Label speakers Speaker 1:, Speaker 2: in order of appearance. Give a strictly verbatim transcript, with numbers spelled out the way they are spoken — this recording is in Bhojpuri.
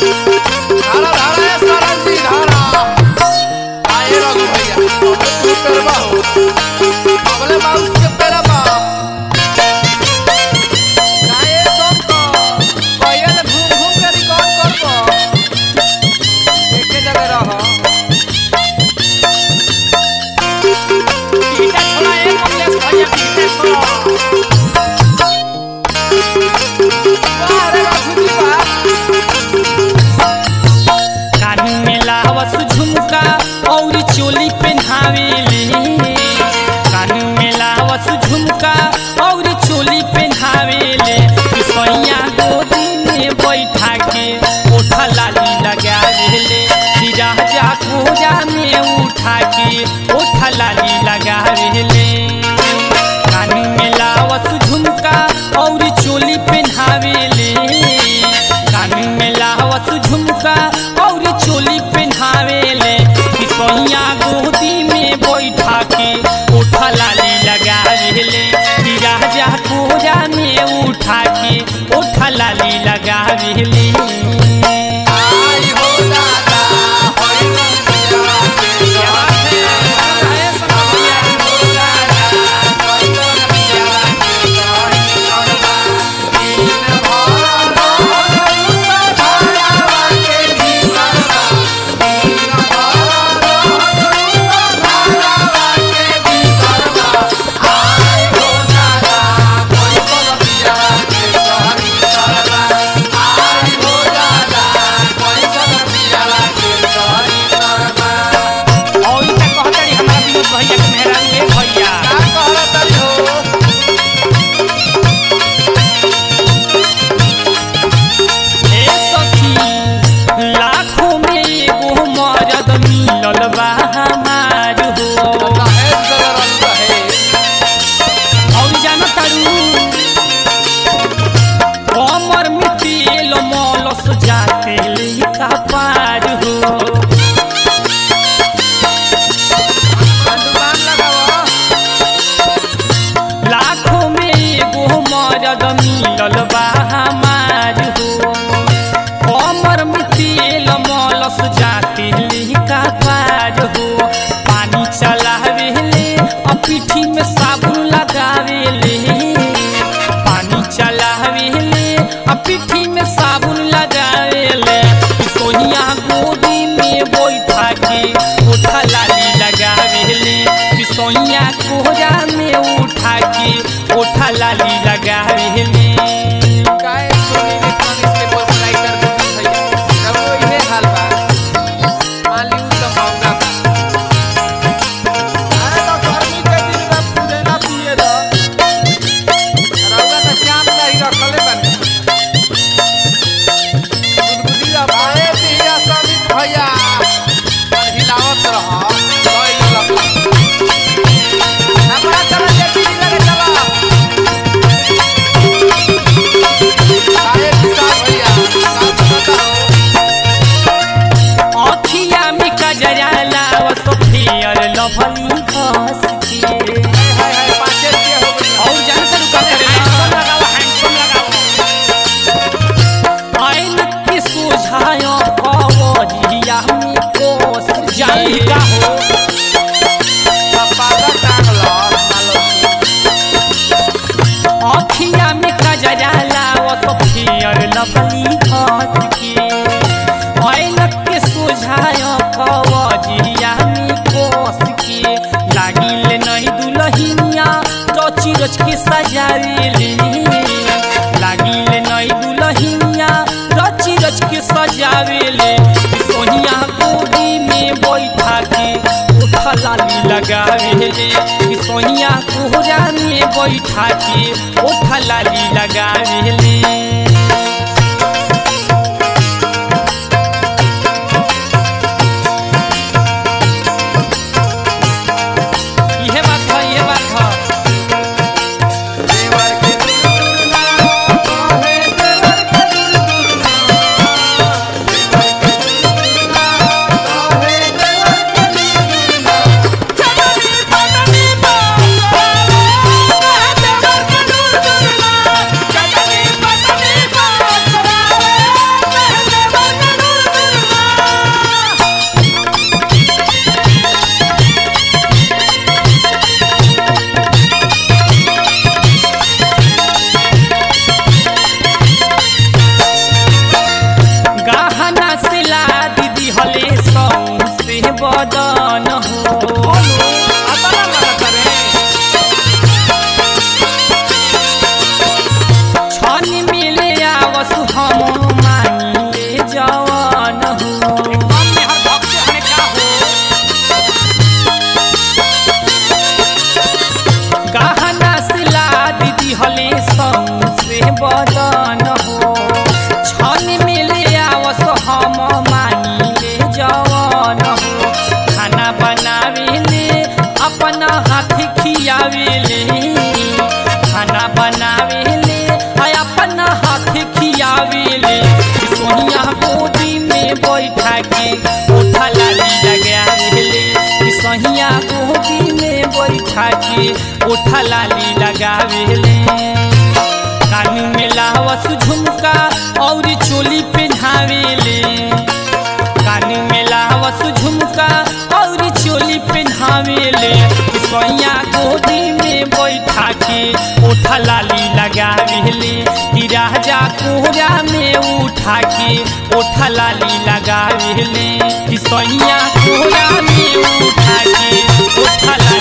Speaker 1: धारा धारा है सारंग जी धारा आए रघु भैया तू पेरवा हो अगले माउस के पेरवा काहे सब को कोयल घूम घूम के रिकॉर्ड करबो एके जगह रह
Speaker 2: पीटा छोड़ा एक कमलेश भैया पीटा छोड़ा
Speaker 1: अरे रघु जी बा
Speaker 2: कानू में लावस झुमका और चोली पहनावेले कानू में लावस झुमका और चोली पहनावेले सैया गोदी में बैठा के ओठा लाली लगावेले राजा कोजा में उठा के ओठा लाली लगावेले कानू में लावस झुमका और चोली पहनावेले कानू में लावस झुमका और चोली पहनावेले सैया गोदी में बैठा के ओठा लाली लगावेले राजा कोजा में उठा के ओठा लाली लगावेले
Speaker 1: आई हो दादा होई रंगिया
Speaker 2: क्या बात है? है समझिया।
Speaker 1: हो दादा होई रंगिया कहीं करवा दिन भर धारावा के भी करवा दिन भर धारावा के भी करवा आई हो दादा होई रंगिया कहीं करवा आई हो दादा होई रंगिया कहीं करवा
Speaker 2: और इतना कहतरी हमारा विनोद भैया के मेहरारू ए भैया
Speaker 1: का कहला तरी हो
Speaker 2: ए सखी लाखों में एगो मर्द मिलल बा हमार हो
Speaker 1: दहेज गरल रहे
Speaker 2: और जाना तारू कमर में तेल मलस जाते लेका पार हो
Speaker 1: अनुमान लगाओ
Speaker 2: लाखों में एगो मर्द मिलल बा हमार हो कमर में तेल मलस जाते लेका पार हो पानी चलावेले और पीठी में साबुन लगावेले पानी चलावेले और पीठी में साबुन लगावेले सोनिया गोदी में बैठा के ओठा लाली लगावेले सोनिया कोहरा में उठा के ओठा लाली लगावेले
Speaker 1: काहे सोनी ने पानी से पलाई कर दी भैया जब वो इहे हाल बा मान ली तो महंगा बा अरे तो गर्मी के दिन में पूजे ना पिए द रउआ तो चाप नहीं रखले बानी गुदगुदी अब आए पिया समित भैया और हिलावत रह कोई लग हमरा चला जेठी लगे चला काहे किसान भैया का बताओ
Speaker 2: अखिया में कजरा लावस फेयर लभली घस के
Speaker 1: हाय हाय पांचे के हो गई
Speaker 2: और जानते रुका करे हैंडसम लगाओ हैंडसम लगाओ आइन के सोझायो कवरिया में कोस जाएगा हो
Speaker 1: पापा का टांगला मालो
Speaker 2: अखिया में कजरा लावस फेयर लभली घस के आइन के सोझायो कवरिया में कोस के लागिल नहीं दुलहिनिया रची रच के सजावेले लागिल नहीं दुलहिनिया रची रच के सजावेले सोनिया गोदी में बैठा के ओठा लाली लगावेले सोनिया कोहरा में बैठा के ओठा लाली लगावेले इहे बात है इहे बात है
Speaker 1: देवर के दुर्गुना काहे देवर के दुर्गुना देवर के दुर्गुना काहे देवर के दुर्गुना चलनी पटनी बाबा देवर के दुर्गुना चलनी
Speaker 2: ओठा लाली लगावेले। कान में लावस झुमका और चोली पहनावेले। कान में लावस झुमका और चोली पहनावेले। सोइया गोदी में बैठा के ओठा लाली लगावेले। कि राजा कोहरा में उठा के ओठा लाली लगावेले। कि सोइया कोहरा में उठा के ओठा